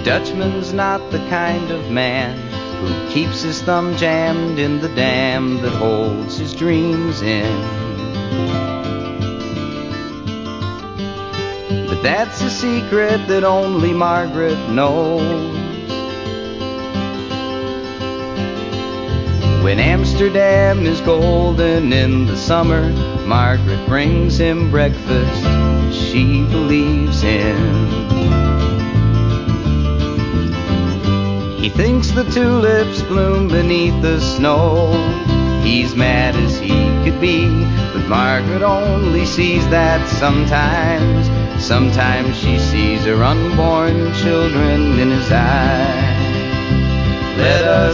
Dutchman's not the kind of man who keeps his thumb jammed in the dam that holds his dreams in. But that's a secret that only Margaret knows. When Amsterdam is golden in the summer, Margaret brings him breakfast she believes in. He thinks the tulips bloom beneath the snow. He's mad as he could be, but Margaret only sees that sometimes. Sometimes she sees her unborn children in his eyes. Let us